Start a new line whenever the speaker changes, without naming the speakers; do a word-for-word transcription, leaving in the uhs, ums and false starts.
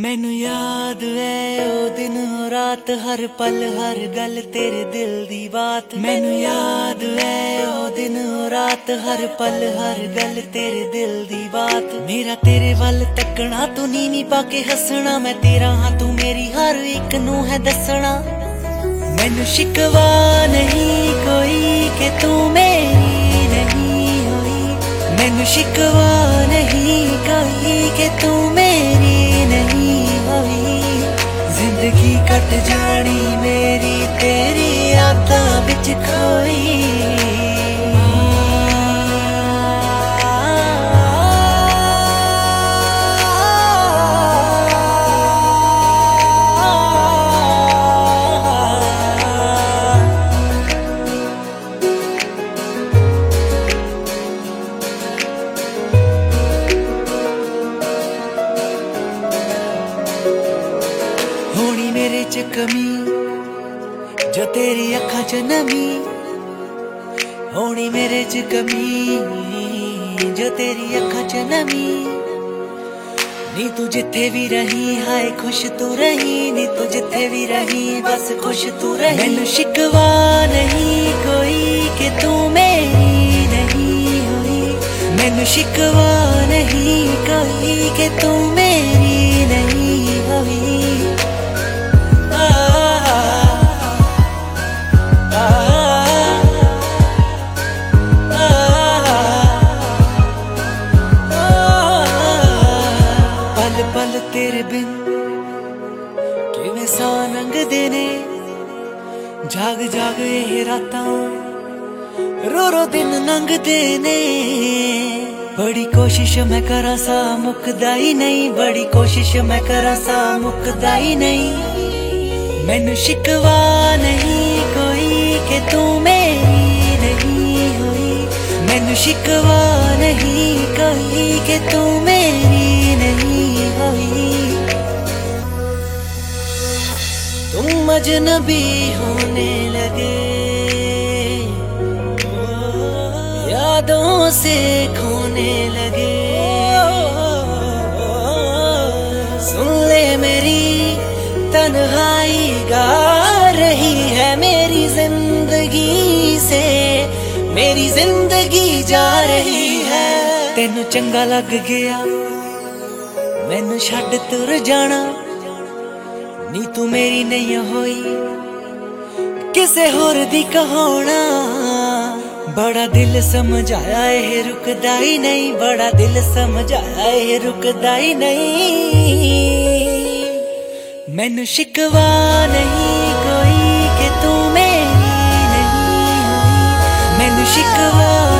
मैनू याद है ओ दिन ओ रात, हर पल हर गल तेरे दिल दी बात। मैनू याद है ओ दिन ओ रात, हर पल हर गल तेरे दिल दी बात। मेरा तेरे वल तकना, तू नीवी पाके हसना, मैं तेरा हाँ तू मेरी हर एक नू है दसना। मैनू शिकवा नहीं कोई के तू मेरी नहीं होई, मैनू शिकवा नहीं कोई के तू मेरी नहीं होई। जिंदगी कट जानी मेरी तेरी यादां विच खोई। होनी मेरे च कमी जो तेरी अखां च नमी, होनी मेरे च कमी जो तेरी अखां च नमी। नी तू जिथे भी रही हाय खुश तू रही, नी तू जिथे भी रही बस खुश तू रही। मैनू शिकवा नहीं कोई के तू मेरी नहीं हुई, मैनू शिकवा नहीं कोई के तू मेरी नहीं हुई। पल तेरे बिन किवें सा लंघदे ने, जाग जाग ये रातां रो रो दिन लंघदे ने। बड़ी कोशिश मैं करा सा मुकदा ही नहीं, बड़ी कोशिश मैं करा सा मुकदा ही नहीं। मैनू शिकवा नहीं कोई के तू मेरी नहीं हुई, मैनू शिकवा नहीं कोई के तू मेरी नहीं हुई। तुम अजनबी होने लगे, यादों से खोने लगे। सुन ले मेरी तन्हाई गा रही है मेरी जिंदगी से, मेरी जिंदगी जा रही है। तेनू चंगा लग गया मैनू छड्ड तुर जाना, नी तू मेरी नहीं होई किसे होर दी कहाना। बड़ा दिल समझाया ये रुकदा ही नहीं, बड़ा दिल समझाया ये रुकदा ही नहीं। मैनू शिकवा नहीं कोई के तू मेरी नहीं हुई, मैनू शिकवा